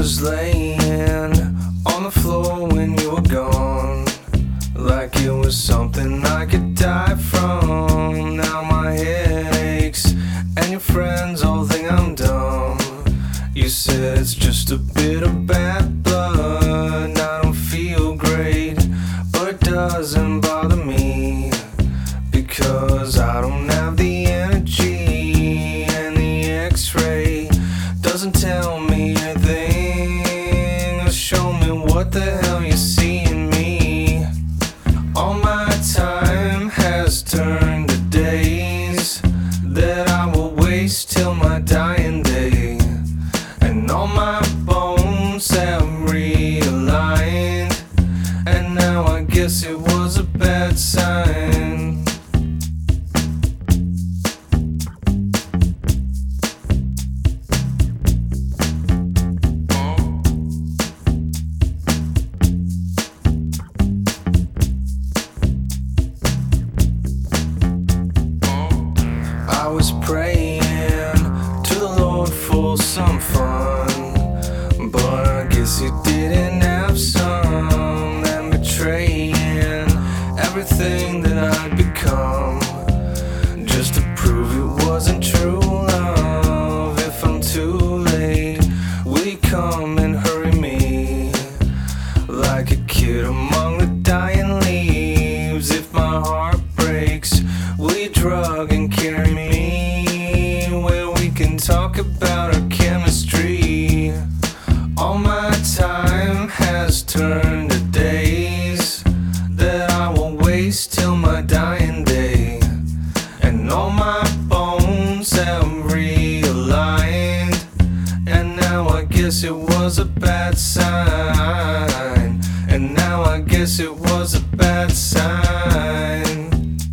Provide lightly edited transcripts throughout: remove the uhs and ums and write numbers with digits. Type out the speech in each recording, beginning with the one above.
was laying on the floor when you were gone, like it was something I could die from. Now my head aches and your friends all think I'm dumb. You said it's just a bit of bad blood. I don't feel great, but it doesn't bother me, because I don't have the energy, and the x-ray doesn't tell me anything or show me what the hell you see in me. All my time has turned to days that I will waste till my dying day, and all my bones have realigned, and now I guess it was a bad sign. I was praying to the Lord for some fun, but I guess He didn't have some. And betraying everything that I'd become, just to prove it wasn't true love. If I'm too late, will you come and hurry me, like a kid among the dying leaves? If my heart breaks, will you drug and carry me where we can talk about our chemistry? All my time has turned to days that I will waste till my dying day, and all my bones have realigned, and now I guess it was a bad sign, and now I guess it was a bad sign.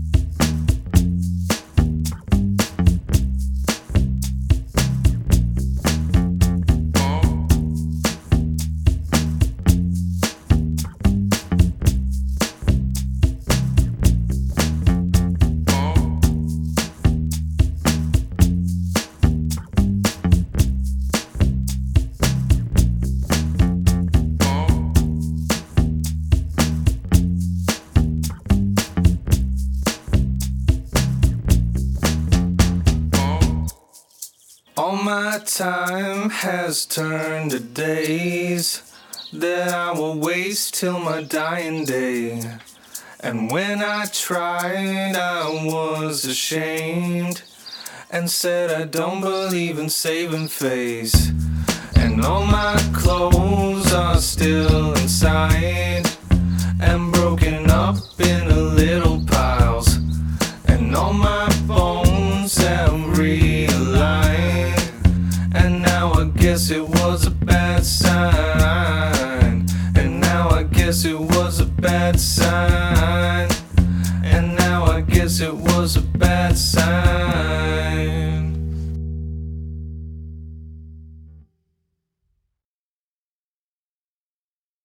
All my time has turned to days that I will waste till my dying day. And when I tried, I was ashamed and said I don't believe in saving face. And all my clothes are still inside and broken up in little piles, and all my bones have realigned, and now I guess it was a bad sign, and now I guess it was a bad sign, and now I guess it was a bad sign.